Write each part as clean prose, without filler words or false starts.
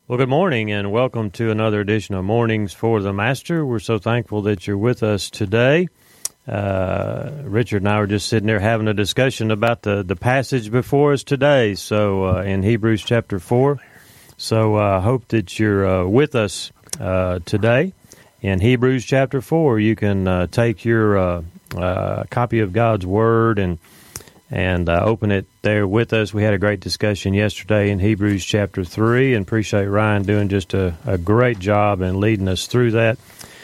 Well, good morning and welcome to another edition of Mornings for the Master. We're so thankful that you're with us today. Richard and I were just sitting there having a discussion about the passage before us today, so in Hebrews chapter 4. So I hope that you're with us today. In Hebrews chapter 4, you can take your copy of God's Word and open it there with us. We had a great discussion yesterday in Hebrews chapter 3, and appreciate Ryan doing just a great job in leading us through that.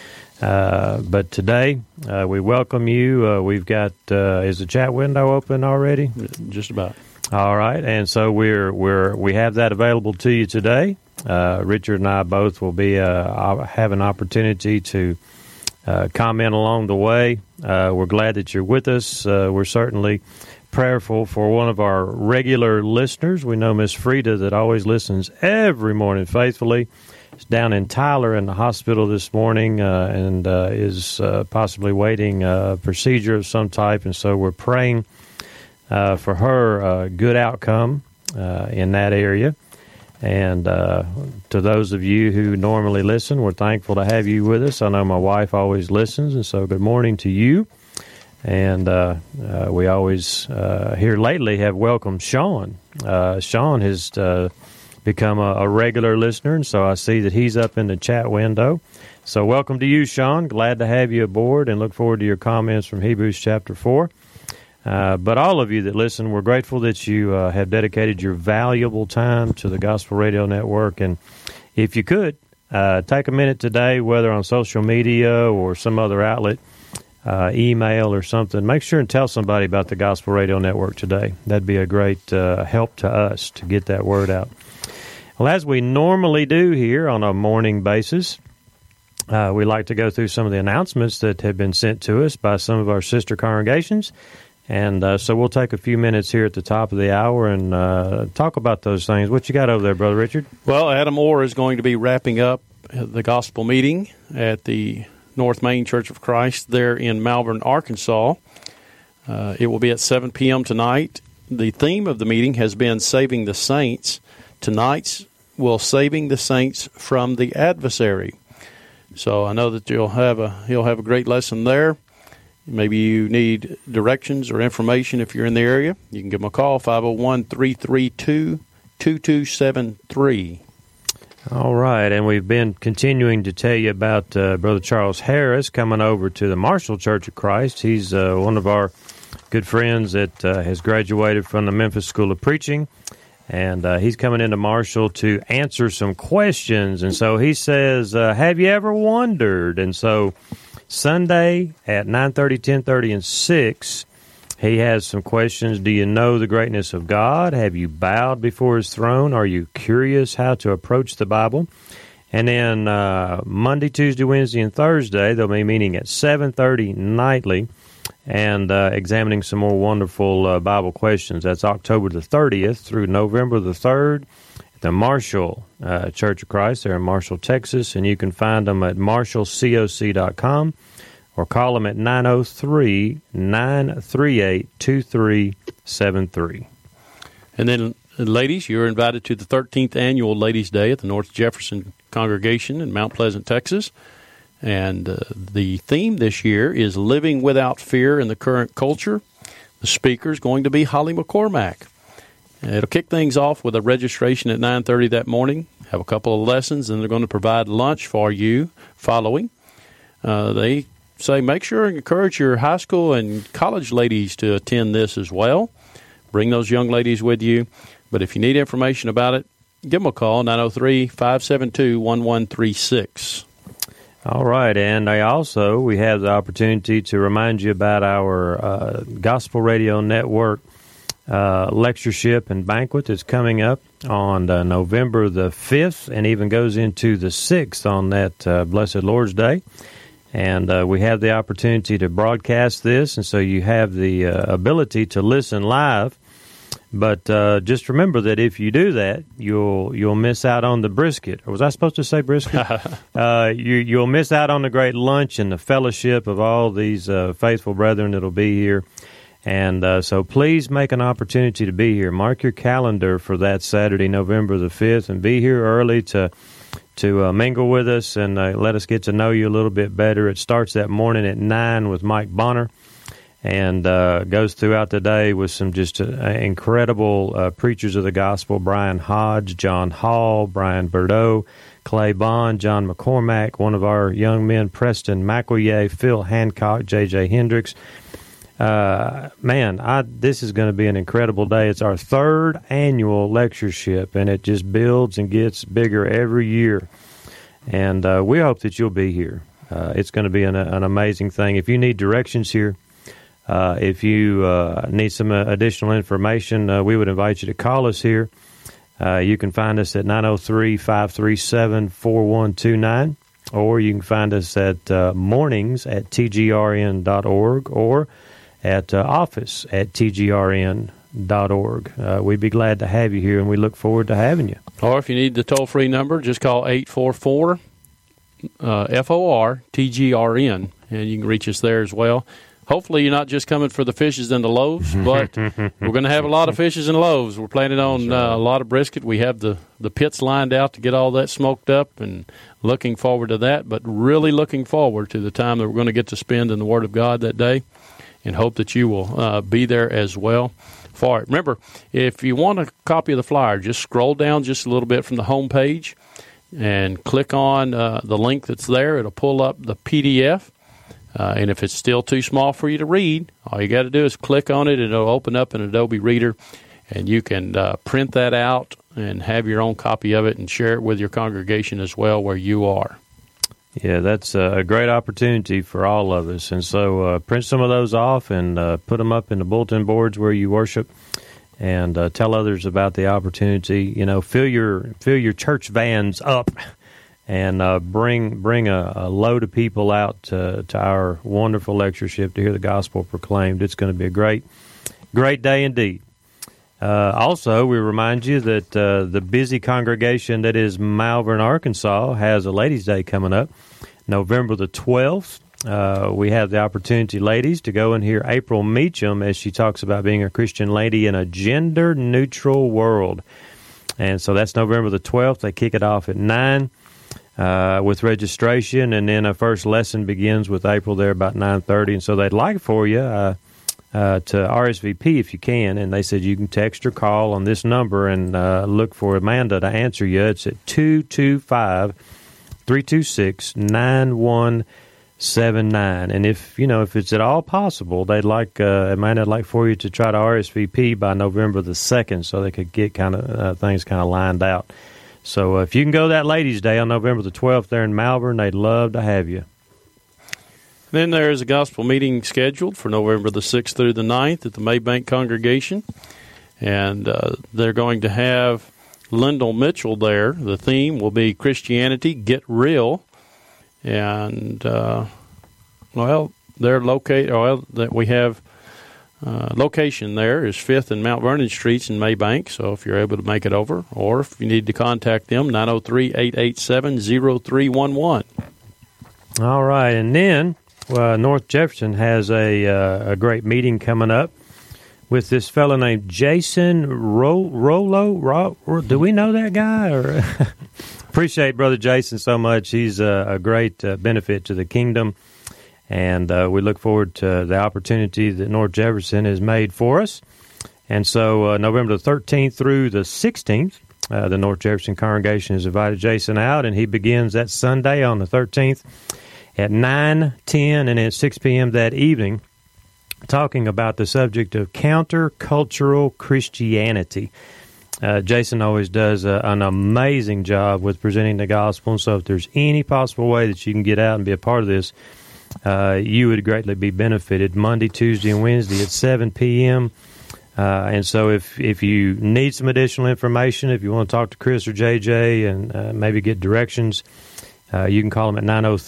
But today, we welcome you. We've got, is the chat window open already? Just about. All right, and so we have that available to you today. Richard and I both will be have an opportunity to comment along the way. We're glad that you're with us. We're certainly prayerful for one of our regular listeners. We know Miss Frida that always listens every morning faithfully. Is down in Tyler in the hospital this morning and is possibly waiting a procedure of some type, and so we're praying for her good outcome in that area. And to those of you who normally listen, we're thankful to have you with us. I know my wife always listens, and so good morning to you. And we always, here lately, have welcomed Sean. Sean has become a regular listener, and so I see that he's up in the chat window. So welcome to you, Sean. Glad to have you aboard and look forward to your comments from Hebrews chapter 4. But all of you that listen, we're grateful that you have dedicated your valuable time to the Gospel Radio Network. And if you could, take a minute today, whether on social media or some other outlet, email or something, make sure and tell somebody about the Gospel Radio Network today. That'd be a great help to us to get that word out. Well, as we normally do here on a morning basis, we like to go through some of the announcements that have been sent to us by some of our sister congregations. And so we'll take a few minutes here at the top of the hour and talk about those things. What you got over there, Brother Richard? Well, Adam Orr is going to be wrapping up the gospel meeting at the North Main Church of Christ there in Malvern, Arkansas. It will be at 7 p.m. tonight. The theme of the meeting has been Saving the Saints. Tonight's will Saving the Saints from the Adversary. So I know that he'll have a great lesson there. Maybe you need directions or information if you're in the area. You can give them a call, 501-332-2273. All right, and we've been continuing to tell you about Brother Charles Harris coming over to the Marshall Church of Christ. He's one of our good friends that has graduated from the Memphis School of Preaching, and he's coming into Marshall to answer some questions. And so he says, have you ever wondered? And so Sunday at 9:30, 10:30, and 6, he has some questions. Do you know the greatness of God? Have you bowed before His throne? Are you curious how to approach the Bible? And then Monday, Tuesday, Wednesday, and Thursday, they'll be meeting at 7:30 nightly and examining some more wonderful Bible questions. That's October the 30th through November the 3rd at the Marshall Church of Christ. They're in Marshall, Texas, and you can find them at marshallcoc.com. or call them at 903-938-2373. And then, ladies, you're invited to the 13th Annual Ladies' Day at the North Jefferson Congregation in Mount Pleasant, Texas. And the theme this year is Living Without Fear in the Current Culture. The speaker is going to be Holly McCormack. And it'll kick things off with a registration at 9:30 that morning, have a couple of lessons, and they're going to provide lunch for you following. They say make sure and encourage your high school and college ladies to attend this as well. Bring those young ladies with you. But if you need information about it, give them a call, 903-572-1136. All right, and we have the opportunity to remind you about our Gospel Radio Network lectureship and banquet that's coming up on November the 5th and even goes into the 6th on that Blessed Lord's Day. And we have the opportunity to broadcast this, and so you have the ability to listen live. But just remember that if you do that, you'll miss out on the brisket. Or was I supposed to say brisket? You'll miss out on the great lunch and the fellowship of all these faithful brethren that'll be here. And so please make an opportunity to be here. Mark your calendar for that Saturday, November the 5th, and be here early to mingle with us and let us get to know you a little bit better. It starts that morning at 9 with Mike Bonner and goes throughout the day with some just incredible preachers of the gospel, Brian Hodge, John Hall, Brian Bordeaux, Clay Bond, John McCormack, one of our young men, Preston McElroy, Phil Hancock, J.J. Hendricks. This is going to be an incredible day. It's our third annual lectureship, and it just builds and gets bigger every year. And we hope that you'll be here. It's going to be an amazing thing. If you need directions here, if you need some additional information, we would invite you to call us here. You can find us at 903-537-4129, or you can find us at mornings@tgrn.org or at office@tgrn.org. We'd be glad to have you here, and we look forward to having you. Or if you need the toll-free number, just call 844-FOR-TGRN, and you can reach us there as well. Hopefully you're not just coming for the fishes and the loaves, but we're going to have a lot of fishes and loaves. We're planning on a lot of brisket. We have the pits lined out to get all that smoked up, and looking forward to that, but really looking forward to the time that we're going to get to spend in the Word of God that day, and hope that you will be there as well for it. Remember, if you want a copy of the flyer, just scroll down just a little bit from the home page and click on the link that's there. It'll pull up the PDF. And if it's still too small for you to read, all you got to do is click on it, and it'll open up an Adobe Reader, and you can print that out and have your own copy of it and share it with your congregation as well where you are. Yeah, that's a great opportunity for all of us. And so print some of those off and put them up in the bulletin boards where you worship, and tell others about the opportunity. You know, fill your church vans up, and bring a load of people out to our wonderful lectureship to hear the gospel proclaimed. It's going to be a great day indeed. Also, we remind you that the busy congregation that is Malvern, Arkansas, has a Ladies' Day coming up, November the 12th. We have the opportunity, ladies, to go and hear April Meacham as she talks about being a Christian lady in a gender-neutral world. And so that's November the 12th. They kick it off at 9. With registration, and then a first lesson begins with April there about 9:30. And so they'd like for you to RSVP if you can. And they said you can text or call on this number and look for Amanda to answer you. It's at 225-326-9179. And if it's at all possible, they'd like Amanda would like for you to try to RSVP by November the 2nd, so they could get things kind of lined out. So if you can go that Ladies' Day on November the 12th there in Malvern, they'd love to have you. Then there is a gospel meeting scheduled for November the 6th through the 9th at the Maybank congregation. And they're going to have Lyndall Mitchell there. The theme will be Christianity, Get Real. And, they're located, we have location there is 5th and Mount Vernon Streets in Maybank, so if you're able to make it over, or if you need to contact them, 903-887-0311. All right, and then North Jefferson has a great meeting coming up with this fellow named Jason Rollo. Do we know that guy? Or appreciate Brother Jason so much. He's a great benefit to the kingdom. And we look forward to the opportunity that North Jefferson has made for us. And so November the 13th through the 16th, the North Jefferson congregation has invited Jason out, and he begins that Sunday on the 13th at 9, 10, and at 6 p.m. that evening, talking about the subject of countercultural Christianity. Jason always does an amazing job with presenting the gospel, and so if there's any possible way that you can get out and be a part of this, you would greatly be benefited. Monday, Tuesday, and Wednesday at 7 p.m. And so if you need some additional information, if you want to talk to Chris or JJ and maybe get directions, you can call them at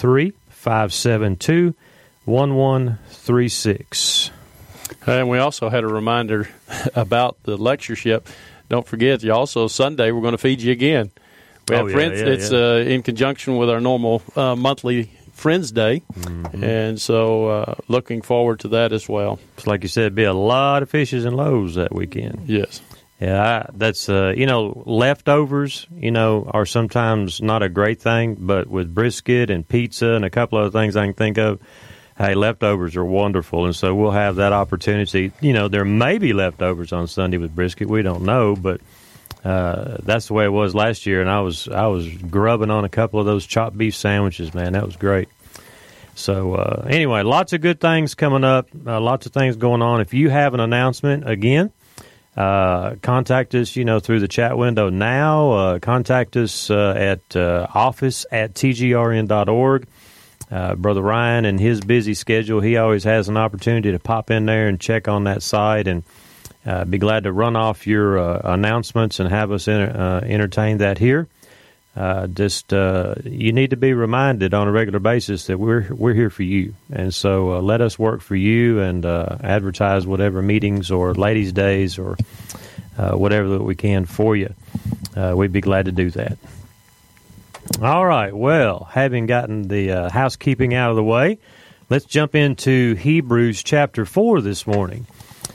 903-572-1136. And we also had a reminder about the lectureship. Don't forget, Sunday, we're going to feed you again. We have It's in conjunction with our normal monthly Friends Day, and so looking forward to that as well. It's like you said, be a lot of fishes and loaves that weekend. Yes. Yeah, that's, leftovers, are sometimes not a great thing, but with brisket and pizza and a couple other things I can think of, hey, leftovers are wonderful, and so we'll have that opportunity. There may be leftovers on Sunday with brisket. We don't know, but that's the way it was last year, and I was grubbing on a couple of those chopped beef sandwiches, man. That was great. So anyway, lots of good things coming up, lots of things going on. If you have an announcement, again, contact us, through the chat window now. Contact us at office@tgrn.org. Brother Ryan and his busy schedule, he always has an opportunity to pop in there and check on that site, and be glad to run off your announcements and have us entertain that here. You need to be reminded on a regular basis that we're here for you, and so let us work for you and advertise whatever meetings or ladies' days or whatever that we can for you. We'd be glad to do that. All right. Well, having gotten the housekeeping out of the way, let's jump into Hebrews chapter 4 this morning.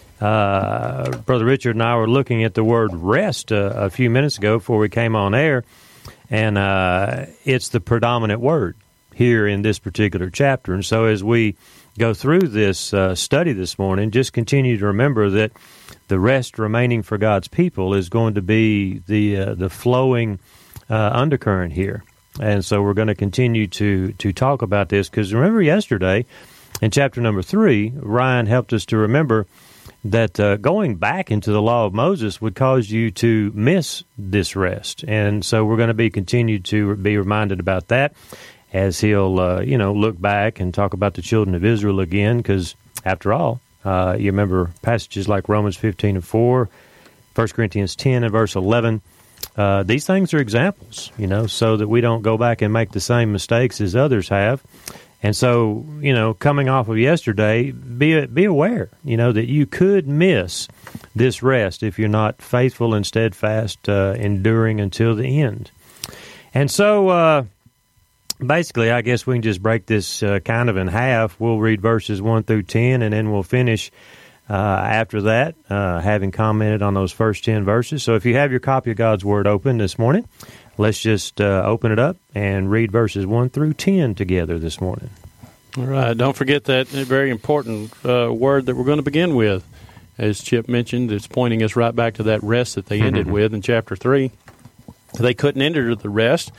Brother Richard and I were looking at the word rest a few minutes ago before we came on air. And it's the predominant word here in this particular chapter. And so as we go through this study this morning, just continue to remember that the rest remaining for God's people is going to be the flowing undercurrent here. And so we're going to continue to talk about this, because remember yesterday in chapter number 3, Ryan helped us to remember that going back into the law of Moses would cause you to miss this rest. And so we're going to continue to be reminded about that as he'll, look back and talk about the children of Israel again, because after all, you remember passages like Romans 15:4, 1 Corinthians 10 and verse 11. These things are examples, so that we don't go back and make the same mistakes as others have. And so, coming off of yesterday, be aware, that you could miss this rest if you're not faithful and steadfast, enduring until the end. And so, basically, I guess we can just break this kind of in half. We'll read verses 1 through 10, and then we'll finish after that, having commented on those first 10 verses. So if you have your copy of God's Word open this morning, let's just open it up and read verses 1 through 10 together this morning. All right. Don't forget that very important word that we're going to begin with. As Chip mentioned, it's pointing us right back to that rest that they ended with in chapter 3. They couldn't enter the rest,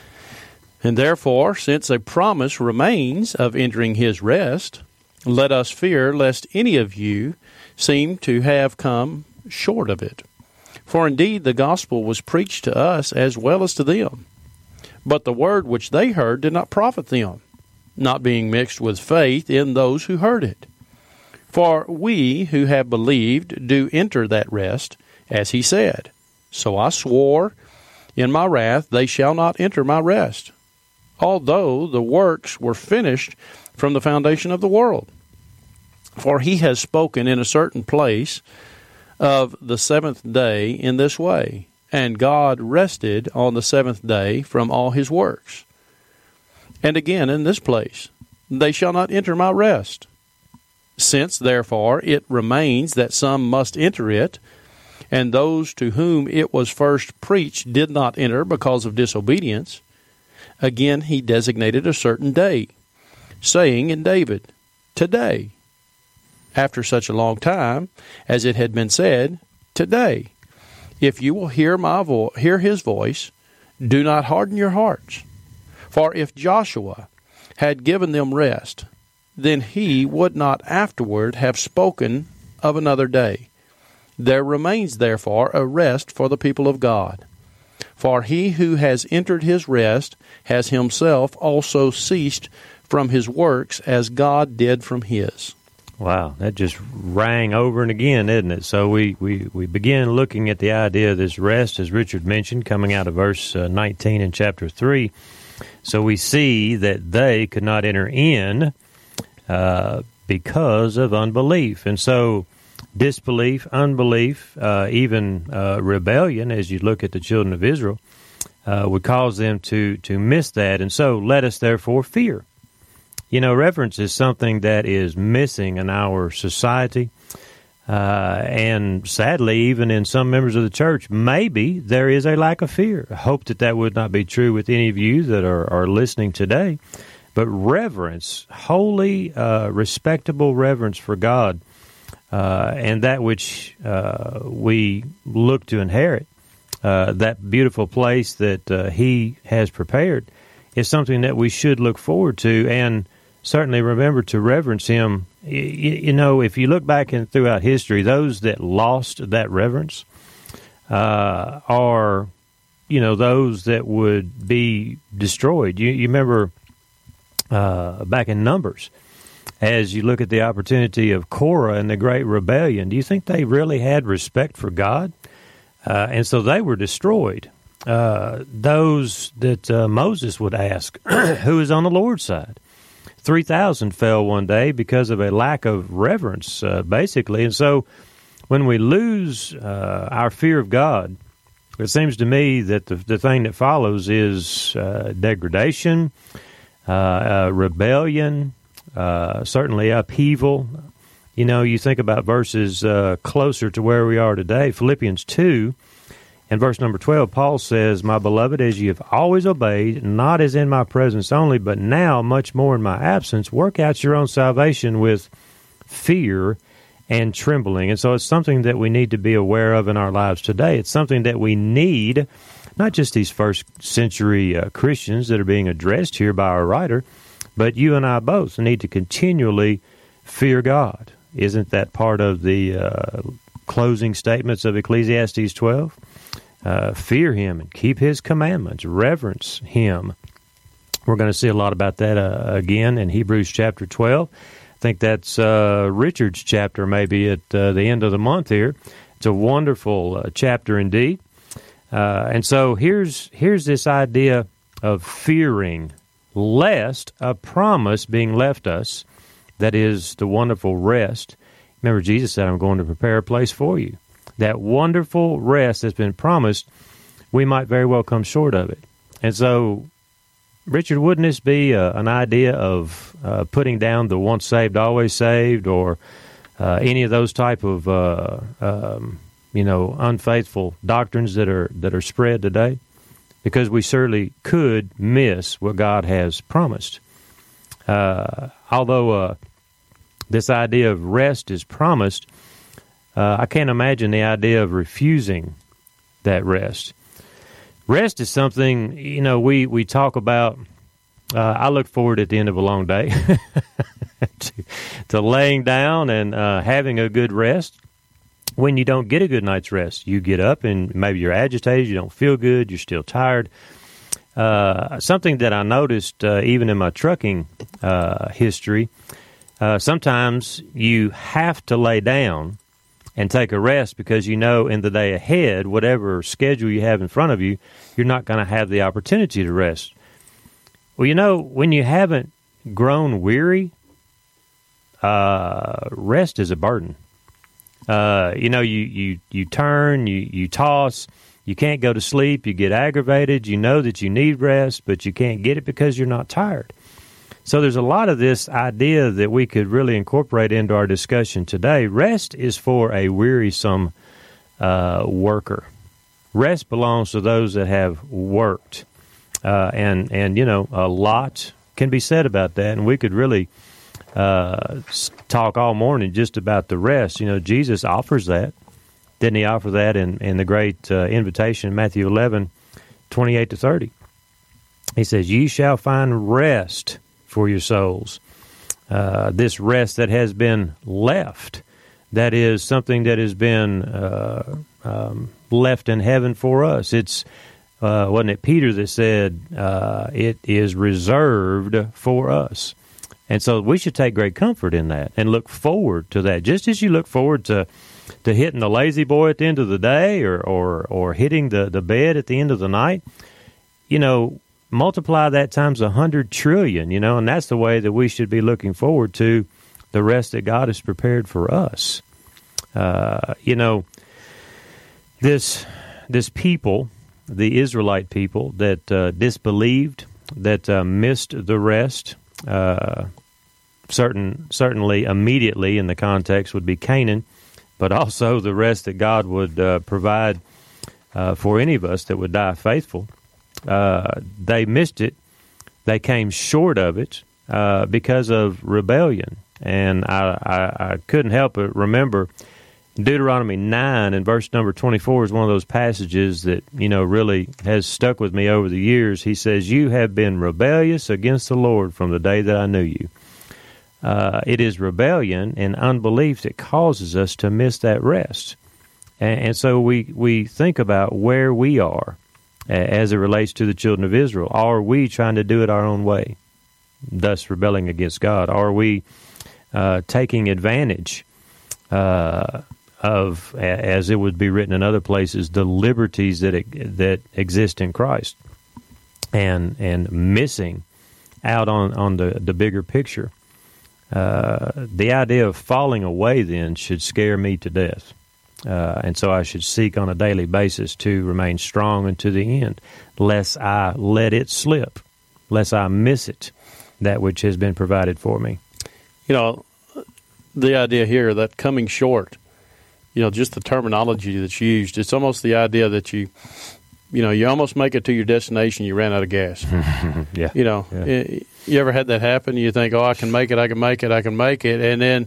and therefore, since a promise remains of entering his rest, let us fear lest any of you seem to have come short of it. For indeed the gospel was preached to us as well as to them. But the word which they heard did not profit them, not being mixed with faith in those who heard it. For we who have believed do enter that rest, as he said, So I swore in my wrath, they shall not enter my rest, although the works were finished from the foundation of the world. For he has spoken in a certain place of the seventh day in this way, and God rested on the seventh day from all his works. And again in this place, they shall not enter my rest. Since, therefore, it remains that some must enter it, and those to whom it was first preached did not enter because of disobedience, again he designated a certain day, saying in David, Today, after such a long time, as it had been said, Today, if you will hear his voice, do not harden your hearts. For if Joshua had given them rest, then he would not afterward have spoken of another day. There remains therefore a rest for the people of God. For he who has entered his rest has himself also ceased from his works as God did from his. Wow, that just rang over and again, isn't it? So we begin looking at the idea of this rest, as Richard mentioned, coming out of verse 19 in chapter 3. So we see that they could not enter in because of unbelief. And so disbelief, unbelief, even rebellion, as you look at the children of Israel, would cause them to miss that. And so let us therefore fear. Reverence is something that is missing in our society. And sadly, even in some members of the church, maybe there is a lack of fear. I hope that would not be true with any of you that are listening today. But reverence, holy, respectable reverence for God, and that which we look to inherit, that beautiful place that He has prepared, is something that we should look forward to and certainly remember to reverence Him. If you look back throughout history, those that lost that reverence are, those that would be destroyed. You remember back in Numbers, as you look at the opportunity of Korah and the Great Rebellion, do you think they really had respect for God? And so they were destroyed. Those that Moses would ask, who is on the Lord's side? 3,000 fell one day because of a lack of reverence, basically. And so when we lose our fear of God, it seems to me that the thing that follows is degradation, rebellion, certainly upheaval. You think about verses closer to where we are today. Philippians 2 and verse number 12, Paul says, "My beloved, as you have always obeyed, not as in my presence only, but now much more in my absence, work out your own salvation with fear and trembling." And so it's something that we need to be aware of in our lives today. It's something that we need, not just these first century Christians that are being addressed here by our writer, but you and I both need to continually fear God. Isn't that part of the closing statements of Ecclesiastes 12? Fear Him and keep His commandments, reverence Him. We're going to see a lot about that again in Hebrews chapter 12. I think that's Richard's chapter maybe at the end of the month here. It's a wonderful chapter indeed. And so here's this idea of fearing, lest a promise being left us, that is the wonderful rest. Remember, Jesus said, "I'm going to prepare a place for you." That wonderful rest that's been promised, we might very well come short of it. And so, Richard, wouldn't this be an idea of putting down the once saved, always saved, or any of those type of unfaithful doctrines that are spread today? Because we certainly could miss what God has promised. Although this idea of rest is promised, I can't imagine the idea of refusing that rest. Rest is something, we talk about. I look forward at the end of a long day to laying down and having a good rest. When you don't get a good night's rest, you get up and maybe you're agitated, you don't feel good, you're still tired. Something that I noticed even in my trucking history, sometimes you have to lay down and take a rest because in the day ahead, whatever schedule you have in front of you, you're not going to have the opportunity to rest. Well, when you haven't grown weary, rest is a burden. You turn, you toss, you can't go to sleep, you get aggravated, you know that you need rest, but you can't get it because you're not tired. So there's a lot of this idea that we could really incorporate into our discussion today. Rest is for a wearisome worker. Rest belongs to those that have worked. And a lot can be said about that, and we could really talk all morning just about the rest. Jesus offers that. Didn't He offer that in the great invitation, Matthew 11:28-30? He says, "Ye shall find rest for your souls." This rest that has been left, that is something that has been left in heaven for us. It's wasn't it Peter that said it is reserved for us? And so we should take great comfort in that and look forward to that. Just as you look forward to hitting the lazy boy at the end of the day or hitting the bed at the end of the night, multiply that times 100 trillion, and that's the way that we should be looking forward to the rest that God has prepared for us. This people, the Israelite people that disbelieved, that missed the rest, certainly immediately in the context would be Canaan, but also the rest that God would provide for any of us that would die faithful. They missed it. They came short of it because of rebellion. And I couldn't help but remember Deuteronomy 9 and verse number 24 is one of those passages that, really has stuck with me over the years. He says, "You have been rebellious against the Lord from the day that I knew you." It is rebellion and unbelief that causes us to miss that rest. And so we think about where we are as it relates to the children of Israel. Are we trying to do it our own way, thus rebelling against God? Are we taking advantage of, as it would be written in other places, the liberties that exist in Christ, and missing out on the bigger picture? The idea of falling away then should scare me to death. And so I should seek on a daily basis to remain strong unto the end, lest I let it slip, lest I miss it, that which has been provided for me. The idea here that coming short, just the terminology that's used, it's almost the idea that you almost make it to your destination, you ran out of gas. Yeah. You ever had that happen? You think, I can make it, and then,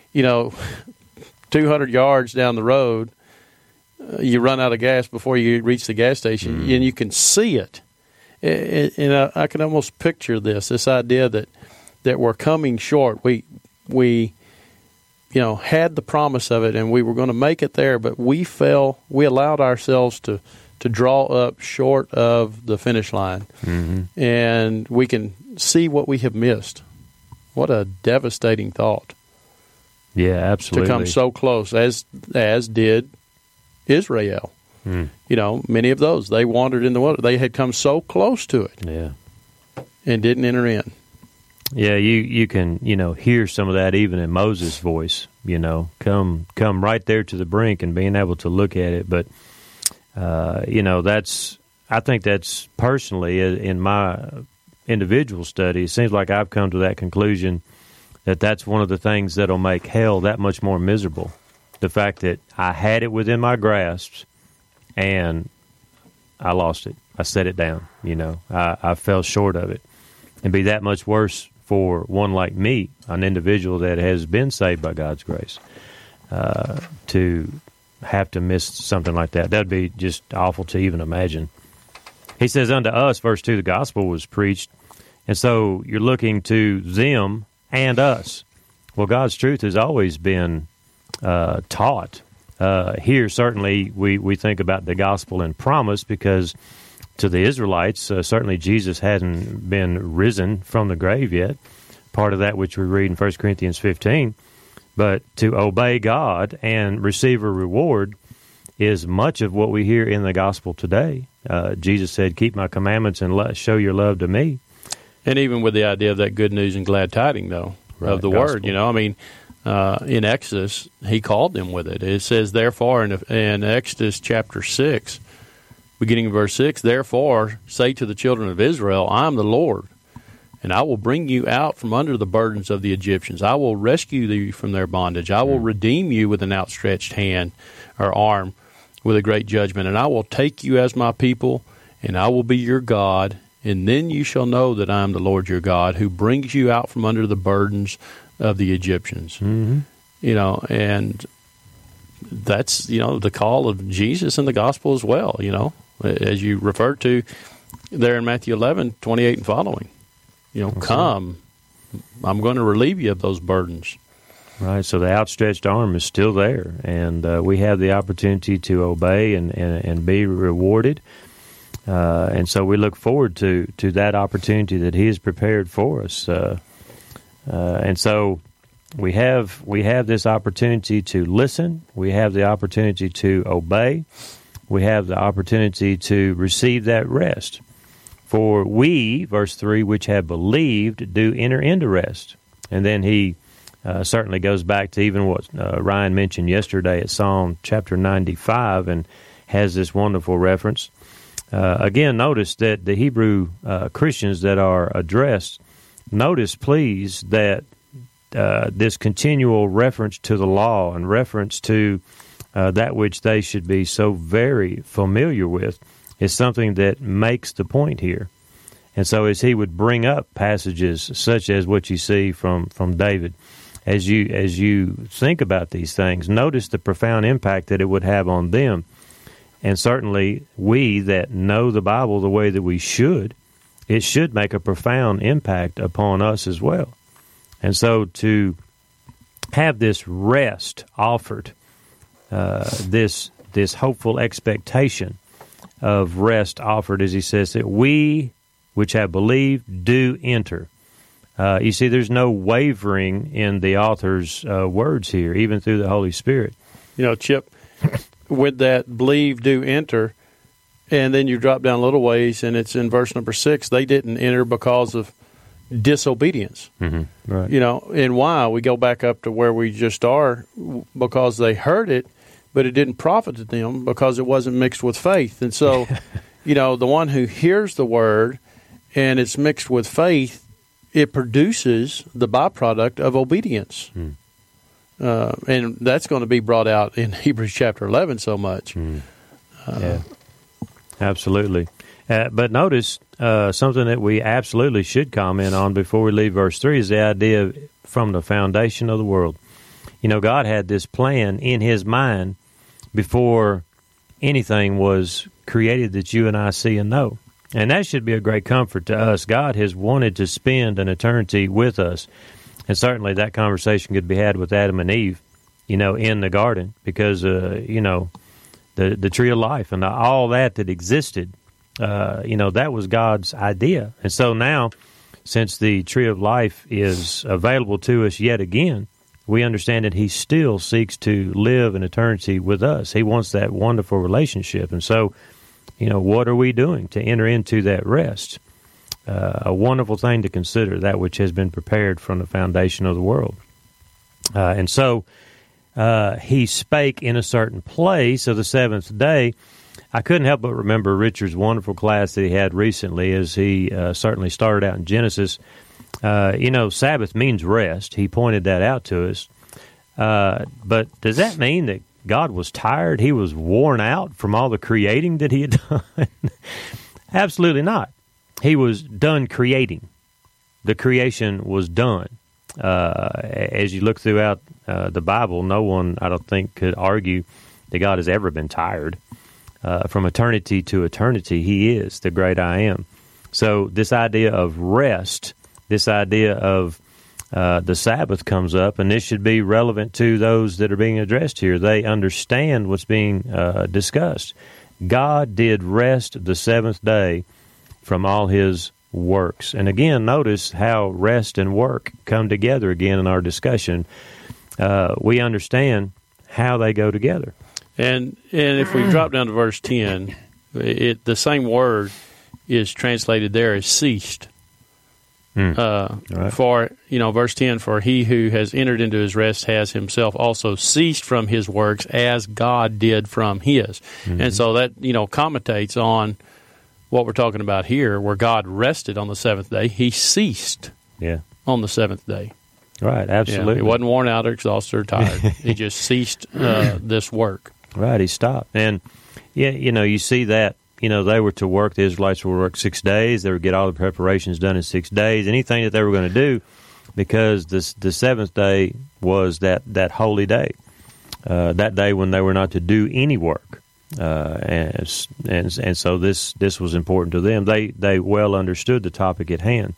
200 yards down the road, you run out of gas before you reach the gas station, and you can see it. And I can almost picture this idea that we're coming short. We had the promise of it, and we were going to make it there, but we fell. We allowed ourselves to draw up short of the finish line, and we can see what we have missed. What a devastating thought! Yeah, absolutely. To come so close, as did Israel. Many of those, they wandered in the water. They had come so close to it, and didn't enter in. Yeah, you can hear some of that even in Moses' voice. Come right there to the brink and being able to look at it. But I think that's personally in my individual study. It seems like I've come to that conclusion that that's one of the things that'll make hell that much more miserable. The fact that I had it within my grasp and I lost it. I set it down. I fell short of it. And be that much worse for one like me, an individual that has been saved by God's grace, to have to miss something like that. That'd be just awful to even imagine. He says, unto us, verse 2, the gospel was preached. And so you're looking to them and us. Well, God's truth has always been taught. Here, certainly, we think about the gospel and promise because to the Israelites, certainly Jesus hadn't been risen from the grave yet, part of that which we read in 1 Corinthians 15. But to obey God and receive a reward is much of what we hear in the gospel today. Jesus said, keep my commandments and show your love to me. And even with the idea of that good news and glad tiding, though, of the word, in Exodus, he called them with it. It says, therefore, in Exodus chapter 6, beginning in verse 6, therefore say to the children of Israel, I am the Lord, and I will bring you out from under the burdens of the Egyptians. I will rescue you from their bondage. I will redeem you with an outstretched hand or arm with a great judgment, and I will take you as my people, and I will be your God, and then you shall know that I am the Lord your God, who brings you out from under the burdens of the Egyptians. And that's, the call of Jesus in the gospel as well, as you referred to there in Matthew 11:28 and following. Come, I'm going to relieve you of those burdens. Right, so the outstretched arm is still there, and we have the opportunity to obey and be rewarded. And so we look forward to that opportunity that He has prepared for us. And so we have this opportunity to listen. We have the opportunity to obey. We have the opportunity to receive that rest. For we, verse 3, which have believed, do enter into rest. And then he certainly goes back to even what Ryan mentioned yesterday at Psalm chapter 95 and has this wonderful reference. Again, notice that the Hebrew Christians that are addressed, notice, please, that this continual reference to the law and reference to that which they should be so very familiar with is something that makes the point here. And so as he would bring up passages such as what you see from David, as you think about these things, notice the profound impact that it would have on them. And certainly we that know the Bible the way that we should, it should make a profound impact upon us as well. And so to have this rest offered, this hopeful expectation of rest offered, as he says, that we which have believed do enter. You see, there's no wavering in the author's words here, even through the Holy Spirit. You know, Chip, with that believe do enter, and then you drop down a little ways, and it's in verse number 6, they didn't enter because of disobedience. Mm-hmm. Right. You know, and why? We go back up to where we just are, because they heard it, but it didn't profit to them because it wasn't mixed with faith. And so, you know, the one who hears the word and it's mixed with faith, it produces the byproduct of obedience. And that's going to be brought out in Hebrews chapter 11 so much. Yeah, absolutely. But notice something that we absolutely should comment on before we leave verse 3 is the idea of from the foundation of the world. You know, God had this plan in His mind before anything was created that you and I see and know. And that should be a great comfort to us. God has wanted to spend an eternity with us. And certainly that conversation could be had with Adam and Eve, you know, in the garden, because, you know, the tree of life and all that existed, you know, that was God's idea. And so now, since the tree of life is available to us yet again, we understand that He still seeks to live in eternity with us. He wants that wonderful relationship. And so, you know, what are we doing to enter into that rest? A wonderful thing to consider, that which has been prepared from the foundation of the world. And so He spake in a certain place of the seventh day. I couldn't help but remember Richard's wonderful class that he had recently, as he certainly started out in Genesis. You know, Sabbath means rest. He pointed that out to us. But does that mean that God was tired? He was worn out from all the creating that He had done? Absolutely not. He was done creating. The creation was done. As you look throughout the Bible, no one, I don't think, could argue that God has ever been tired. From eternity to eternity, He is the great I Am. So this idea of rest, this idea of the Sabbath comes up, and this should be relevant to those that are being addressed here. They understand what's being discussed. God did rest the seventh day from all His works. And again, notice how rest and work come together again in our discussion. We understand how they go together. And if we drop down to verse 10, the same word is translated there as ceased. Right. For, you know, verse 10, for he who has entered into his rest has himself also ceased from his works as God did from his. Mm-hmm. And so that, you know, commentates on what we're talking about here, where God rested on the seventh day. He ceased on the seventh day. Right, absolutely. He wasn't worn out or exhausted or tired. He just ceased this work. Right, He stopped. And, yeah, you know, you see that. You know, they were to work, the Israelites would work 6 days. They would get all the preparations done in 6 days. Anything that they were going to do, because the seventh day was that holy day, that day when they were not to do any work. And so this was important to them. They well understood the topic at hand.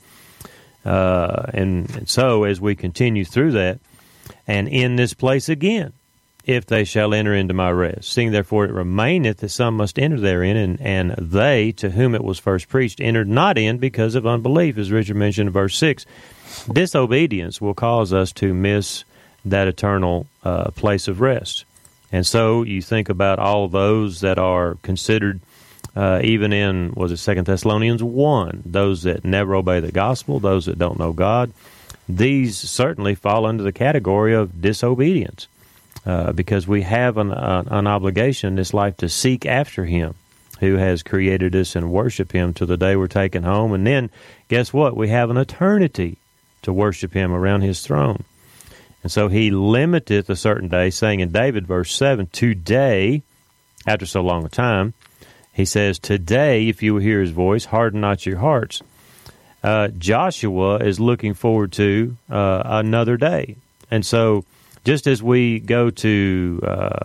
And so as we continue through that, and in this place again, if they shall enter into my rest. Seeing therefore it remaineth that some must enter therein, and they to whom it was first preached entered not in because of unbelief, as Richard mentioned in verse 6. Disobedience will cause us to miss that eternal place of rest. And so you think about all those that are considered, even in, 2 Thessalonians 1, those that never obey the gospel, those that don't know God. These certainly fall under the category of disobedience. Because we have an obligation in this life to seek after Him who has created us and worship Him till the day we're taken home. And then, guess what? We have an eternity to worship Him around His throne. And so he limiteth a certain day, saying in David, verse 7, today, after so long a time, he says, today, if you will hear his voice, harden not your hearts. Joshua is looking forward to another day. And so just as we go to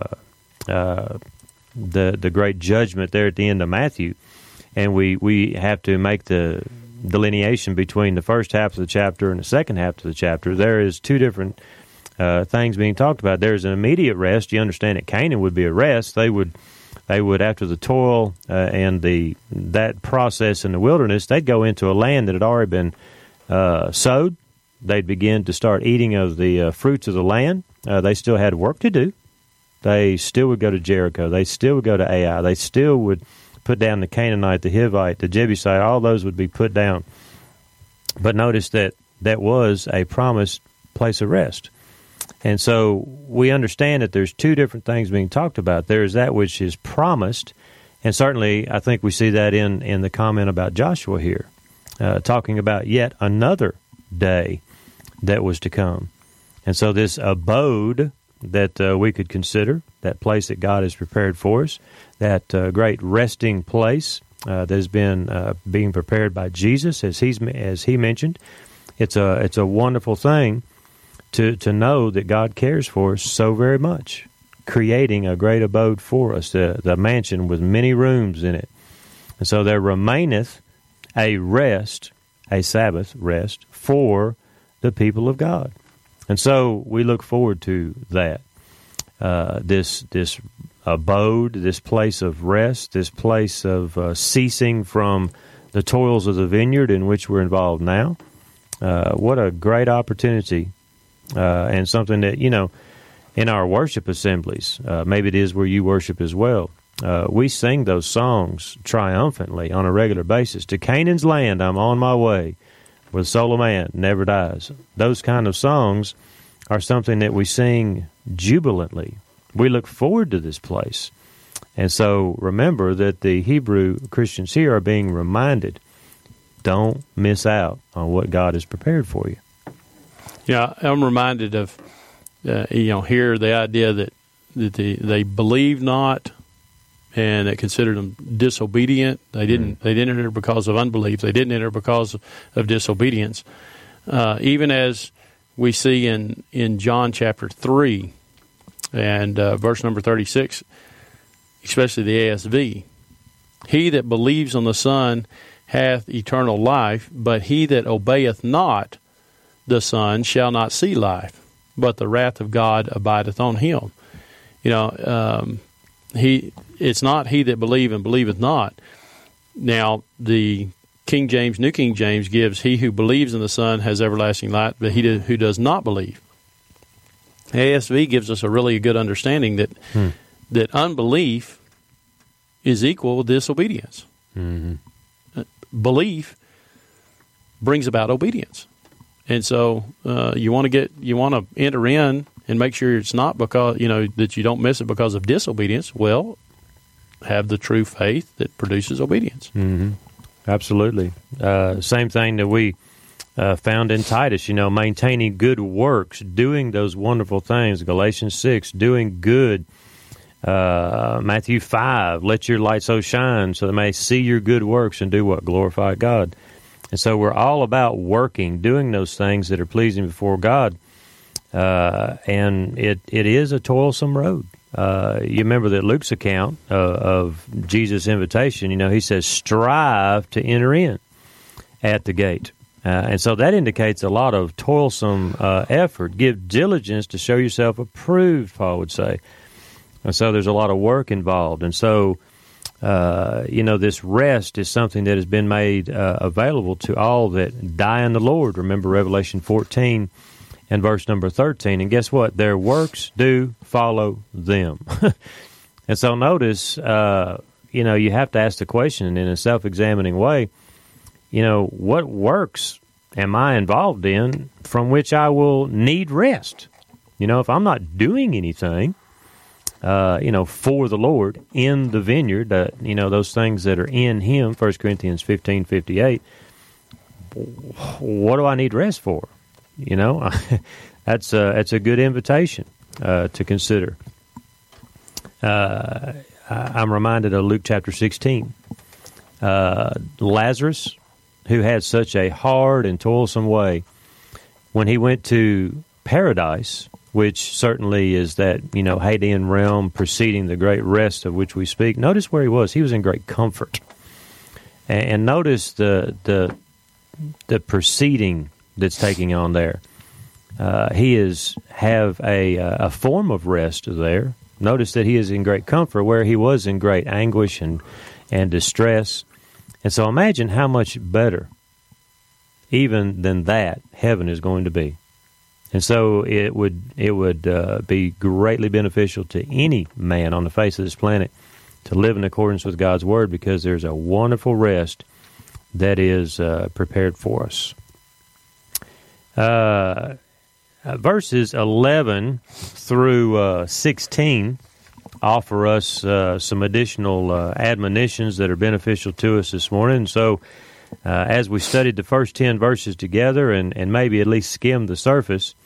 the great judgment there at the end of Matthew, and we have to make the delineation between the first half of the chapter and the second half of the chapter, there is two different things being talked about. There's an immediate rest. You understand that Canaan would be a rest. They would after the toil and that process in the wilderness, they'd go into a land that had already been sowed. They'd begin to start eating of the fruits of the land. They still had work to do. They still would go to Jericho. They still would go to Ai. They still would put down the Canaanite, the Hivite, the Jebusite. All those would be put down. But notice that was a promised place of rest. And so we understand that there's two different things being talked about. There's that which is promised, and certainly I think we see that in the comment about Joshua here, talking about yet another day that was to come. And so this abode that we could consider, that place that God has prepared for us, that great resting place that has been being prepared by Jesus, as he mentioned, it's a wonderful thing to know that God cares for us so very much, creating a great abode for us, the mansion with many rooms in it. And so there remaineth a rest, a Sabbath rest, for the people of God. And so we look forward to that, this abode, this place of rest, this place of ceasing from the toils of the vineyard in which we're involved now. What a great opportunity. And something that, in our worship assemblies, maybe it is where you worship as well, we sing those songs triumphantly on a regular basis. To Canaan's land I'm on my way, where the soul of man never dies. Those kind of songs are something that we sing jubilantly. We look forward to this place. And so remember that the Hebrew Christians here are being reminded, don't miss out on what God has prepared for you. Yeah, I'm reminded of, here the idea that they believed not, and it considered them disobedient. They didn't enter because of unbelief. They didn't enter because of disobedience. Even as we see in John chapter 3 and verse number 36, especially the ASV, he that believes on the Son hath eternal life, but he that obeyeth not the Son shall not see life, but the wrath of God abideth on him. It's not he that believe and believeth not. Now, the King James, New King James gives, he who believes in the Son has everlasting life, but he who does not believe. ASV gives us a really good understanding that unbelief is equal with disobedience. Mm-hmm. Belief brings about obedience. And so you want to enter in and make sure it's not because, that you don't miss it because of disobedience. Well, have the true faith that produces obedience. Mm-hmm. Absolutely. Same thing that we found in Titus, maintaining good works, doing those wonderful things. Galatians 6, doing good. Matthew 5, let your light so shine so they may see your good works and do what? Glorify God. And so we're all about working, doing those things that are pleasing before God. And it is a toilsome road. You remember that Luke's account of Jesus' invitation, he says, strive to enter in at the gate. And so that indicates a lot of toilsome effort. Give diligence to show yourself approved, Paul would say. And so there's a lot of work involved. And so, this rest is something that has been made available to all that die in the Lord. Remember Revelation 14 and verse number 13. And guess what? Their works do follow them. And so notice, you have to ask the question in a self-examining way, what works am I involved in from which I will need rest? If I'm not doing anything, for the Lord in the vineyard, those things that are in Him, 1 Corinthians 15:58, what do I need rest for? That's a good invitation to consider. I'm reminded of Luke chapter 16. Lazarus, who had such a hard and toilsome way, when he went to paradise, which certainly is that, Hadean realm preceding the great rest of which we speak, notice where he was. He was in great comfort. And notice the proceeding that's taking on there. He have a form of rest there. Notice that he is in great comfort where he was in great anguish and distress. And so imagine how much better, even than that, heaven is going to be. And so it would be greatly beneficial to any man on the face of this planet to live in accordance with God's Word, because there's a wonderful rest that is prepared for us. Verses 11 through 16 offer us some additional admonitions that are beneficial to us this morning. So as we studied the first 10 verses together and maybe at least skimmed the surface,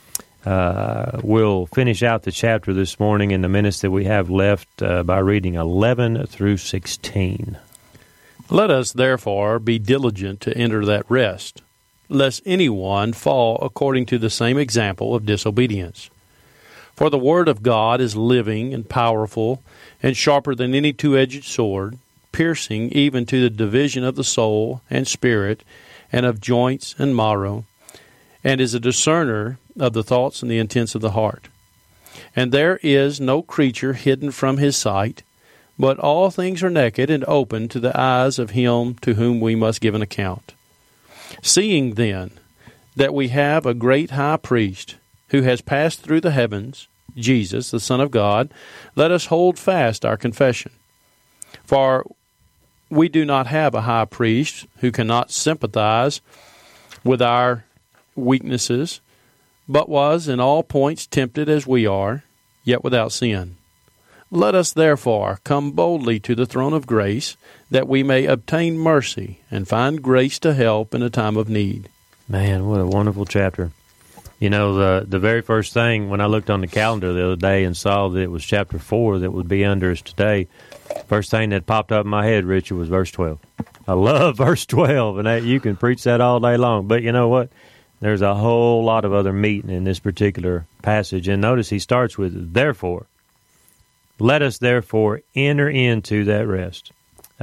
we'll finish out the chapter this morning in the minutes that we have left by reading 11 through 16. Let us therefore be diligent to enter that rest, lest anyone fall according to the same example of disobedience. For the word of God is living and powerful, and sharper than any two-edged sword, piercing even to the division of the soul and spirit, and of joints and marrow, and is a discerner of the thoughts and the intents of the heart. And there is no creature hidden from his sight, but all things are naked and open to the eyes of him to whom we must give an account. Seeing then that we have a great high priest who has passed through the heavens, Jesus, the Son of God, let us hold fast our confession. For we do not have a high priest who cannot sympathize with our weaknesses, but was in all points tempted as we are, yet without sin. Let us therefore come boldly to the throne of grace, that we may obtain mercy and find grace to help in a time of need. Man, what a wonderful chapter. The very first thing, when I looked on the calendar the other day and saw that it was chapter 4 that would be under us today, first thing that popped up in my head, Richard, was verse 12. I love verse 12, and you can preach that all day long. But you know what? There's a whole lot of other meat in this particular passage. And notice he starts with, therefore. Let us therefore enter into that rest.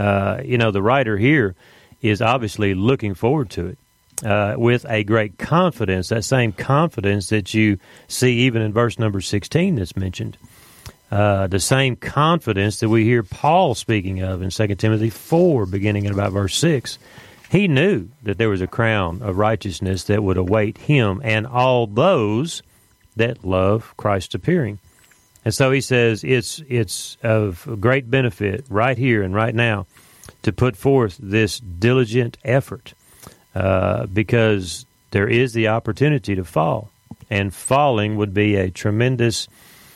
The writer here is obviously looking forward to it. With a great confidence, that same confidence that you see even in verse number 16 that's mentioned. The same confidence that we hear Paul speaking of in 2 Timothy 4, beginning at about verse 6. He knew that there was a crown of righteousness that would await him and all those that love Christ's appearing. And so he says it's of great benefit right here and right now to put forth this diligent effort. Because there is the opportunity to fall, and falling would be a tremendous,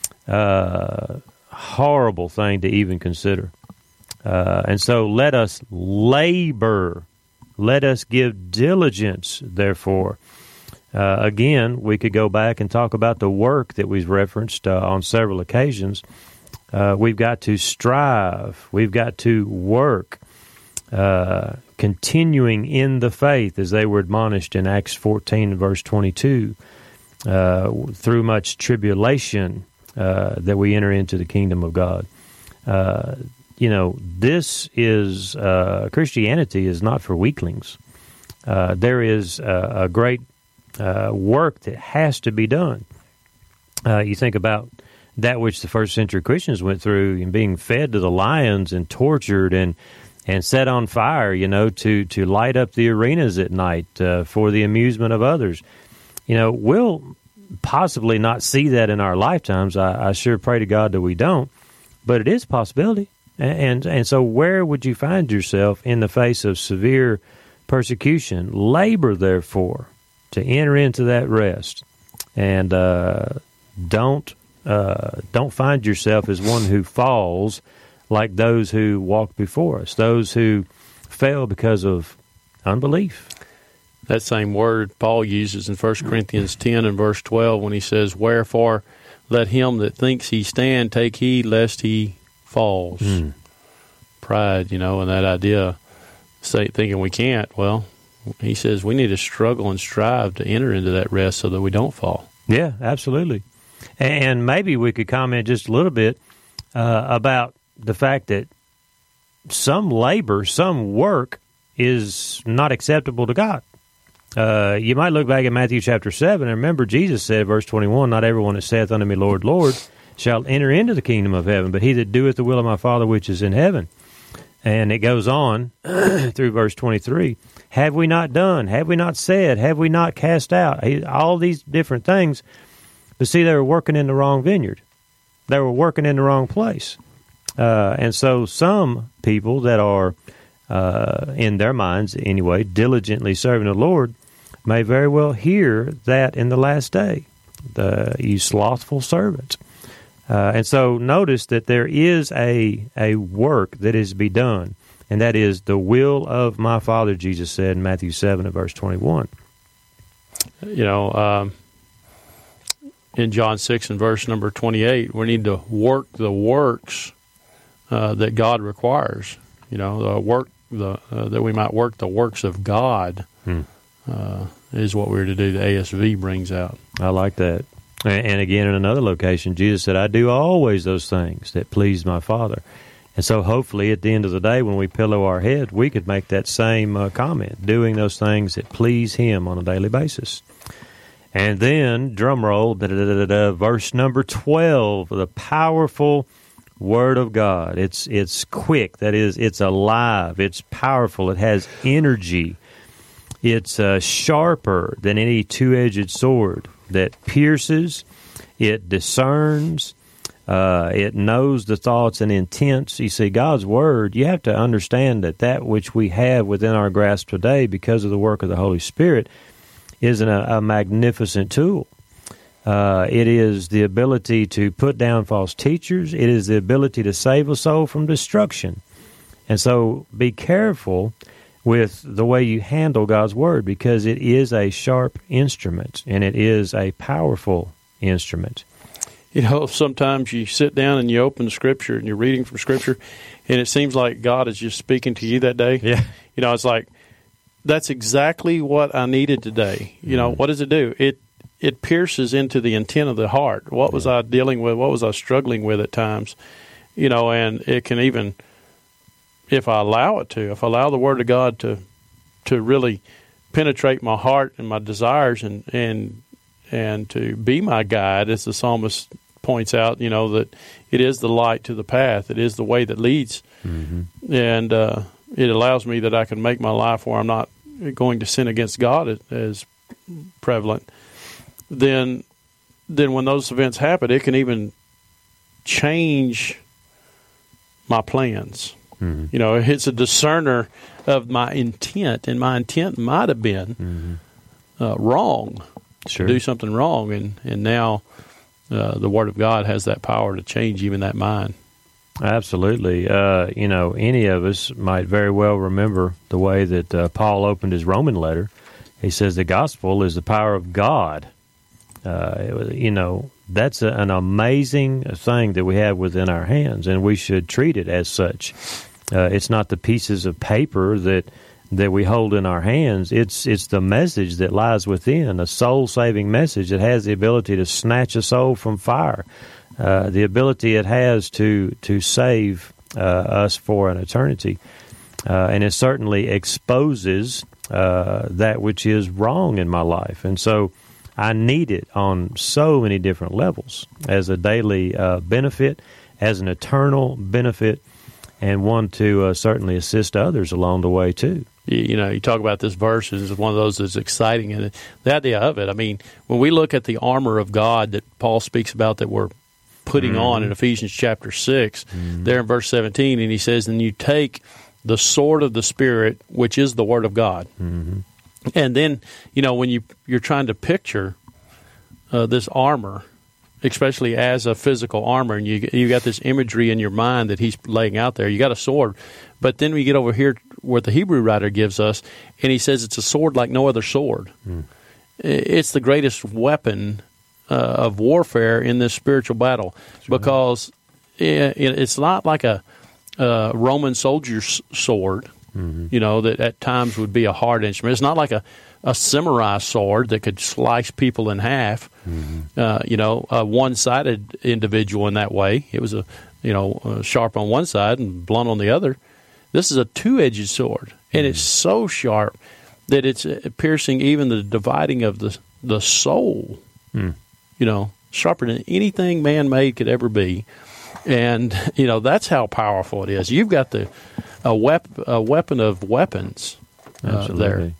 horrible thing to even consider. And so let us labor, let us give diligence, therefore. Again, we could go back and talk about the work that we've referenced on several occasions. We've got to strive, we've got to work, continuing in the faith, as they were admonished in Acts 14, verse 22, through much tribulation that we enter into the kingdom of God. This is, Christianity is not for weaklings. There is a great work that has to be done. You think about that which the first century Christians went through and being fed to the lions and tortured and set on fire, to light up the arenas at night for the amusement of others. We'll possibly not see that in our lifetimes. I sure pray to God that we don't, but it is a possibility. And so where would you find yourself in the face of severe persecution? Labor, therefore, to enter into that rest. And don't find yourself as one who falls like those who walked before us, those who fell because of unbelief. that same word Paul uses in 1 Corinthians 10 and verse 12 when he says, "Wherefore let him that thinks he stand take heed lest he falls." Pride, and that idea, thinking we can't. Well, he says we need to struggle and strive to enter into that rest so that we don't fall. Yeah, absolutely. And maybe we could comment just a little bit about the fact that some labor, some work is not acceptable to God. You might look back at Matthew chapter 7 and remember Jesus said, verse 21, "Not everyone that saith unto me, Lord, Lord, shall enter into the kingdom of heaven, but he that doeth the will of my Father which is in heaven." And it goes on through verse 23. Have we not done? Have we not said? Have we not cast out? All these different things. But see, they were working in the wrong vineyard. They were working in the wrong place. And so some people that are, in their minds anyway, diligently serving the Lord may very well hear that in the last day, you slothful servants. And so notice that there is a work that is to be done, and that is the will of my Father, Jesus said in Matthew 7 and verse 21. In John 6 and verse number 28, we need to work the works that God requires. That we might work the works of God is what we're to do. The ASV brings out. I like that. And again, in another location, Jesus said, "I do always those things that please my Father." And so hopefully at the end of the day, when we pillow our head, we could make that same comment, doing those things that please Him on a daily basis. And then, drum roll, verse number 12, the powerful Word of God. It's quick, that is, it's alive, it's powerful, it has energy. It's sharper than any two-edged sword that pierces, it discerns, it knows the thoughts and intents. You see, God's Word, you have to understand that which we have within our grasp today because of the work of the Holy Spirit is a magnificent tool. It is the ability to put down false teachers. It is the ability to save a soul from destruction. And so be careful with the way you handle God's Word, because it is a sharp instrument and it is a powerful instrument. Sometimes you sit down and you open the Scripture and you're reading from Scripture, and it seems like God is just speaking to you that day. Yeah. It's like, that's exactly what I needed today. What does it do? It pierces into the intent of the heart. What was I dealing with? What was I struggling with at times? And it can even, if I allow the Word of God to really penetrate my heart and my desires and to be my guide, as the psalmist points out, that it is the light to the path. It is the way that leads. Mm-hmm. And it allows me that I can make my life where I'm not going to sin against God as prevalent. Then when those events happen, it can even change my plans. Mm-hmm. It's a discerner of my intent, and my intent might have been wrong, sure, to do something wrong, and now the Word of God has that power to change even that mind. Absolutely. Any of us might very well remember the way that Paul opened his Roman letter. He says the gospel is the power of God. That's an amazing thing that we have within our hands, and we should treat it as such. It's not the pieces of paper that we hold in our hands. It's the message that lies within, a soul-saving message that has the ability to snatch a soul from fire, the ability it has to save us for an eternity. And it certainly exposes that which is wrong in my life. And so I need it on so many different levels, as a daily benefit, as an eternal benefit, and one to certainly assist others along the way too. You talk about this verse is one of those that's exciting, and the idea of it. I mean, when we look at the armor of God that Paul speaks about that we're putting on in Ephesians chapter 6, there in verse 17, and he says, "And you take the sword of the Spirit, which is the Word of God." Mm-hmm. And then, when you're trying to picture this armor, especially as a physical armor, and you got this imagery in your mind that he's laying out there. You got a sword, but then we get over here what the Hebrew writer gives us, and he says it's a sword like no other sword. It's the greatest weapon of warfare in this spiritual battle, because it's not like a Roman soldier's sword, that at times would be a hard instrument. It's not like a samurai sword that could slice people in half, a one-sided individual in that way. It was sharp on one side and blunt on the other. This is a two-edged sword, and it's so sharp that it's piercing even the dividing of the soul, sharper than anything man-made could ever be. And, that's how powerful it is. You've got a weapon of weapons there.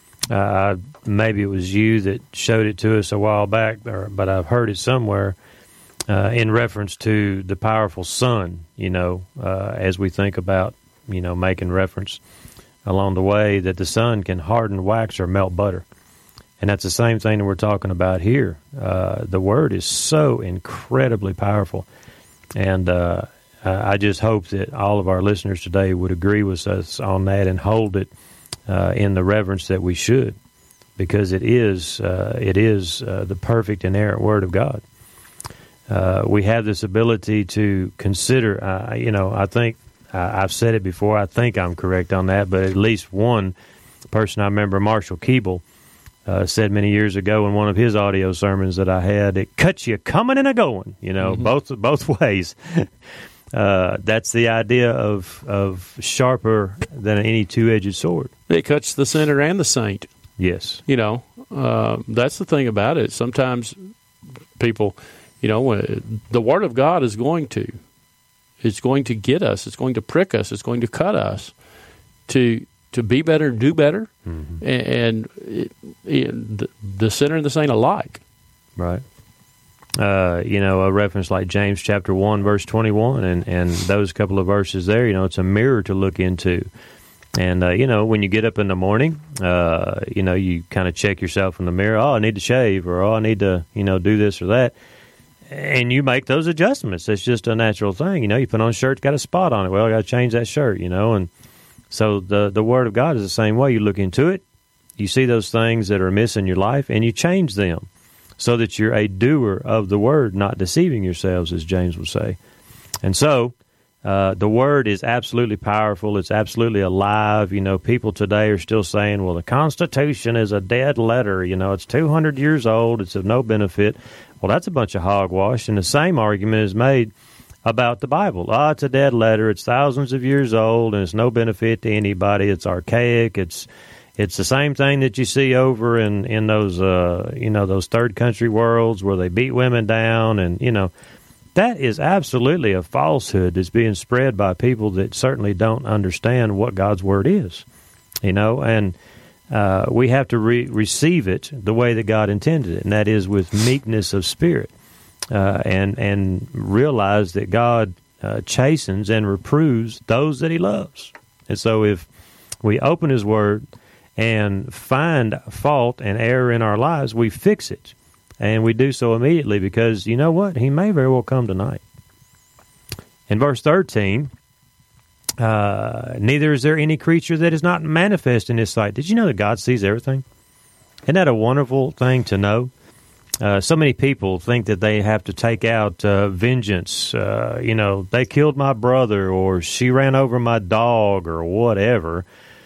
Maybe it was you that showed it to us a while back, but I've heard it somewhere in reference to the powerful sun, as we think about, making reference along the way that the sun can harden wax or melt butter. And that's the same thing that we're talking about here. The Word is so incredibly powerful. And I just hope that all of our listeners today would agree with us on that and hold it in the reverence that we should, because it is the perfect inerrant Word of God. We have this ability to consider, I think, I've said it before, I think I'm correct on that, but at least one person I remember, Marshall Keeble, said many years ago in one of his audio sermons that I had, it cuts you coming and a-going, both ways. That's the idea of sharper than any two-edged sword. It cuts the sinner and the saint. Yes. That's the thing about it. Sometimes people, the Word of God is going to get us. It's going to prick us. It's going to cut us to be better, do better, and the sinner and the saint alike. Right. A reference like James chapter 1, verse 21, and those couple of verses there, it's a mirror to look into. And, when you get up in the morning, you kind of check yourself in the mirror. Oh, I need to shave, or I need to, do this or that. And you make those adjustments. That's just a natural thing. You put on a shirt, got a spot on it. Well, I got to change that shirt, and so the Word of God is the same way. You look into it, you see those things that are amiss in your life, and you change them so that you're a doer of the Word, not deceiving yourselves, as James would say. And so the Word is absolutely powerful. It's absolutely alive. People today are still saying, well, the Constitution is a dead letter. It's 200 years old. It's of no benefit. Well, that's a bunch of hogwash, and the same argument is made about the Bible. It's a dead letter. It's thousands of years old, and it's no benefit to anybody. It's archaic. It's the same thing that you see over in those those third country worlds where they beat women down, and that is absolutely a falsehood that's being spread by people that certainly don't understand what God's Word is. And we have to receive it the way that God intended it, and that is with meekness of spirit. And realize that God chastens and reproves those that He loves. And so if we open His Word and find fault and error in our lives, we fix it. And we do so immediately, because you know what? He may very well come tonight. In verse 13, neither is there any creature that is not manifest in His sight. Did you know that God sees everything? Isn't that a wonderful thing to know? So many people think that they have to take out vengeance. They killed my brother, or she ran over my dog, or whatever.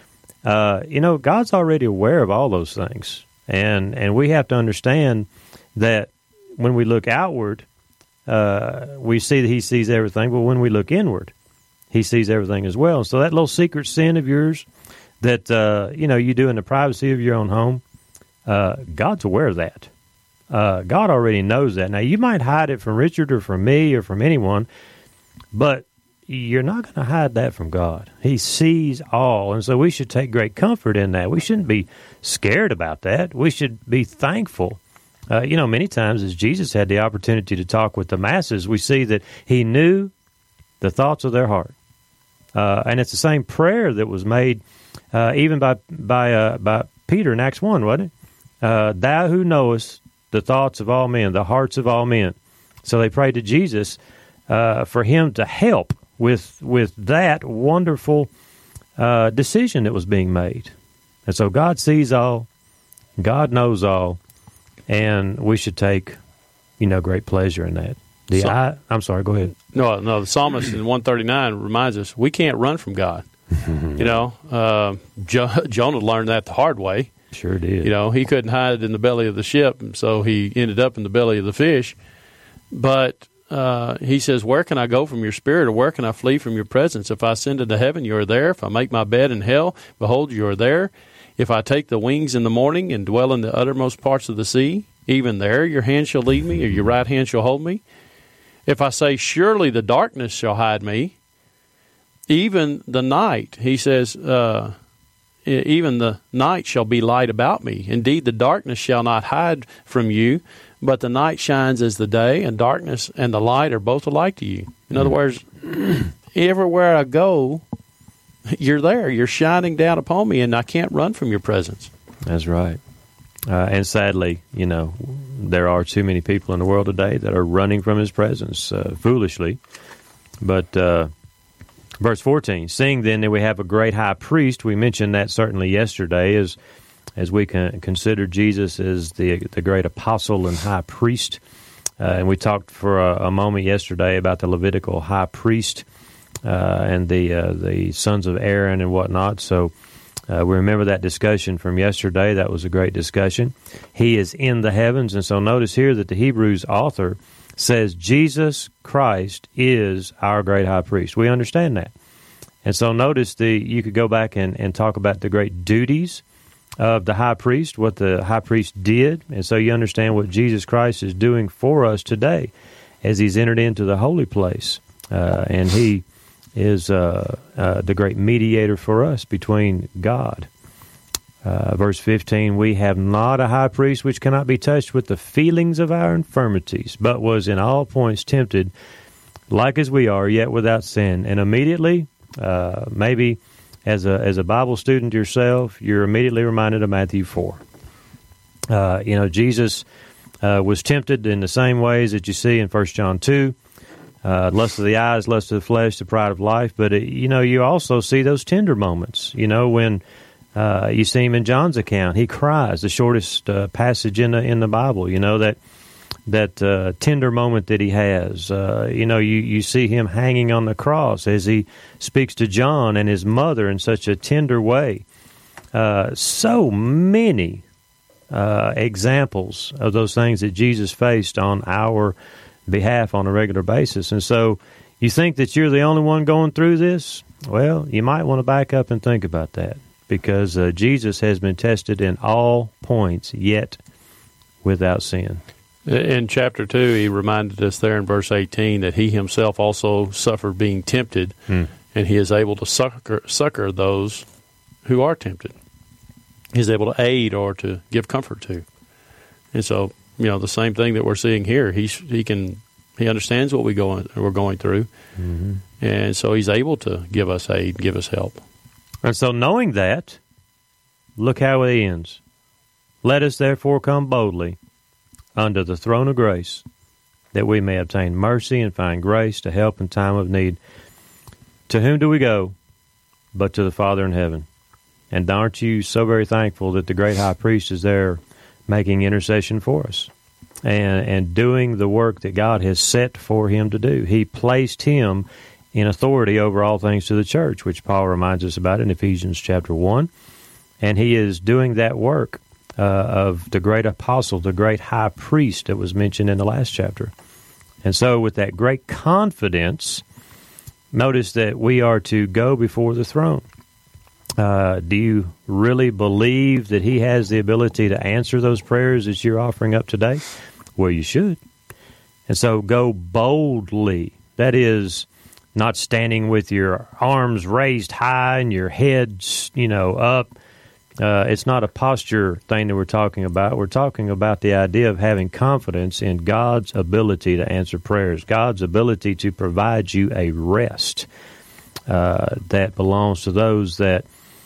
God's already aware of all those things. And we have to understand that when we look outward, we see that He sees everything. But when we look inward, He sees everything as well. So that little secret sin of yours that, you do in the privacy of your own home, God's aware of that. God already knows that. Now, you might hide it from Richard or from me or from anyone, but you're not going to hide that from God. He sees all, and so we should take great comfort in that. We shouldn't be scared about that. We should be thankful. Many times as Jesus had the opportunity to talk with the masses, we see that He knew the thoughts of their heart. And it's the same prayer that was made even by Peter in Acts 1, wasn't it? Thou who knowest the thoughts of all men, the hearts of all men. So they prayed to Jesus for him to help with that wonderful decision that was being made. And so God sees all, God knows all, and we should take, great pleasure in that. I'm sorry, go ahead. No, the psalmist in 139 reminds us we can't run from God. Jonah learned that the hard way. Sure did. He couldn't hide in the belly of the ship, and so he ended up in the belly of the fish. But he says, where can I go from your spirit, or where can I flee from your presence? If I ascend into heaven, you are there. If I make my bed in hell, behold, you are there. If I take the wings in the morning and dwell in the uttermost parts of the sea, even there your hand shall lead me, or your right hand shall hold me. If I say, surely the darkness shall hide me, even the night, he says, even the night shall be light about me. Indeed, the darkness shall not hide from you, but the night shines as the day, and darkness and the light are both alike to you. In other words, everywhere I go, you're there. You're shining down upon me, and I can't run from your presence. That's right. And sadly, there are too many people in the world today that are running from his presence foolishly. But verse 14, seeing then that we have a great high priest, we mentioned that certainly yesterday as we consider Jesus as the great apostle and high priest. And we talked for a moment yesterday about the Levitical high priest and the sons of Aaron and whatnot. So we remember that discussion from yesterday. That was a great discussion. He is in the heavens. And so notice here that the Hebrews author says Jesus Christ is our great high priest. We understand that. And so notice you could go back and talk about the great duties of the high priest, what the high priest did. And so you understand what Jesus Christ is doing for us today as he's entered into the holy place. And he is the great mediator for us between God. Verse 15, we have not a high priest which cannot be touched with the feelings of our infirmities, but was in all points tempted, like as we are, yet without sin. And immediately, maybe as a Bible student yourself, you're immediately reminded of Matthew 4. Jesus was tempted in the same ways that you see in 1 John 2. Lust of the eyes, lust of the flesh, the pride of life. But, you also see those tender moments. When you see him in John's account, he cries, the shortest passage in the Bible, that tender moment that he has. You see him hanging on the cross as he speaks to John and his mother in such a tender way. So many examples of those things that Jesus faced on our behalf on a regular basis. And so you think that you're the only one going through this? Well, you might want to back up and think about that, because Jesus has been tested in all points, yet without sin. In chapter 2, he reminded us there in verse 18 that he himself also suffered being tempted, and he is able to succor those who are tempted. He's able to aid or to give comfort to. And so, the same thing that we're seeing here. He understands what we're going through, and so he's able to give us aid, give us help. And so, knowing that, look how it ends. Let us therefore come boldly under the throne of grace, that we may obtain mercy and find grace to help in time of need. To whom do we go but to the Father in heaven? And aren't you so very thankful that the great high priest is there making intercession for us and doing the work that God has set for him to do? He placed him in authority over all things to the church, which Paul reminds us about in Ephesians chapter 1. And he is doing that work of the great apostle, the great high priest that was mentioned in the last chapter. And so with that great confidence, notice that we are to go before the throne. Do you really believe that he has the ability to answer those prayers that you're offering up today? Well, you should. And so go boldly. That is not standing with your arms raised high and your head, up. It's not a posture thing that we're talking about. We're talking about the idea of having confidence in God's ability to answer prayers, God's ability to provide you a rest that belongs to those that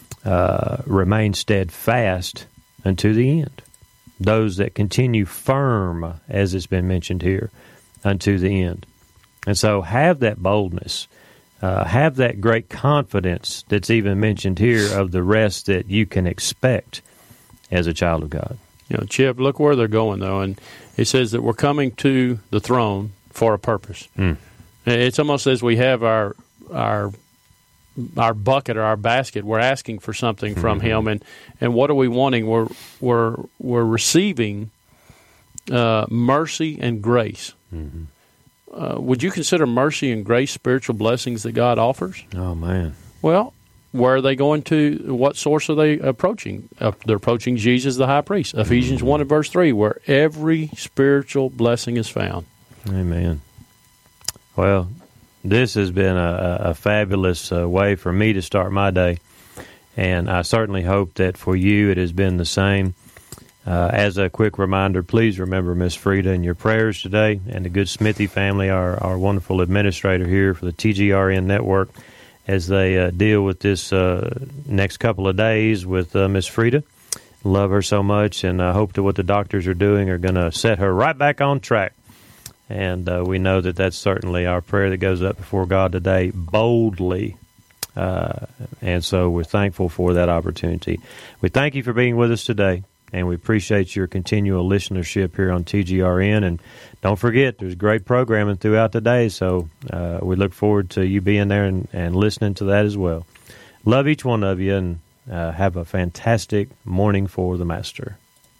remain steadfast unto the end, those that continue firm, as it's been mentioned here, unto the end. And so have that boldness. Have that great confidence that's even mentioned here of the rest that you can expect as a child of God. You know, Chip, look where they're going, though. And it says that we're coming to the throne for a purpose. It's almost as we have our bucket or our basket. We're asking for something from Him, and what are we wanting? We're receiving mercy and grace. Would you consider mercy and grace spiritual blessings that God offers? Oh, man. Well, where are they going to? What source are they approaching? They're approaching Jesus, the high priest. Ephesians 1 and verse 3, where every spiritual blessing is found. Amen. Well, this has been a fabulous way for me to start my day, and I certainly hope that for you it has been the same. As a quick reminder, please remember Miss Frida in your prayers today, and the good Smithy family, our wonderful administrator here for the TGRN network, as they deal with this next couple of days with Miss Frida. Love her so much, and I hope that what the doctors are doing are going to set her right back on track. And we know that that's certainly our prayer that goes up before God today, boldly. And so we're thankful for that opportunity. We thank you for being with us today. And we appreciate your continual listenership here on TGRN. And don't forget, there's great programming throughout the day, so we look forward to you being there and listening to that as well. Love each one of you, and have a fantastic morning for the Master.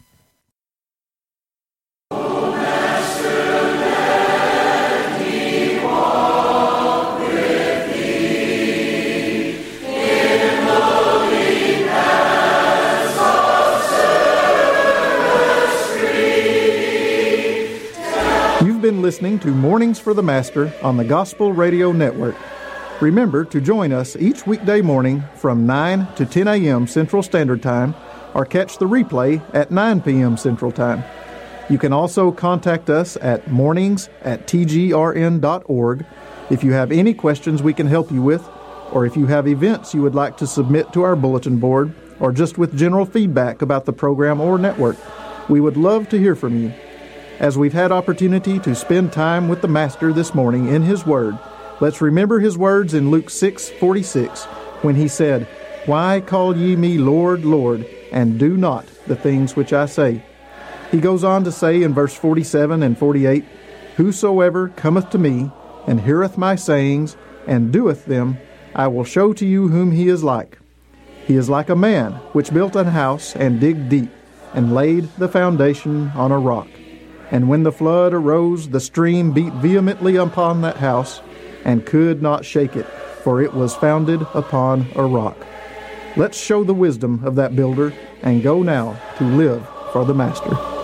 Been listening to Mornings for the Master on the Gospel Radio Network. Remember to join us each weekday morning from 9 to 10 a.m. Central Standard Time, or catch the replay at 9 p.m. Central Time. You can also contact us at mornings@tgrn.org if you have any questions we can help you with, or if you have events you would like to submit to our bulletin board, or just with general feedback about the program or network. We would love to hear from you. As we've had opportunity to spend time with the Master this morning in His Word, let's remember His words in Luke 6:46, when He said, "Why call ye me Lord, Lord, and do not the things which I say?" He goes on to say in verse 47 and 48, "Whosoever cometh to me, and heareth my sayings, and doeth them, I will show to you whom he is like. He is like a man which built an house, and digged deep, and laid the foundation on a rock. And when the flood arose, the stream beat vehemently upon that house, and could not shake it, for it was founded upon a rock." Let's show the wisdom of that builder, and go now to live for the Master.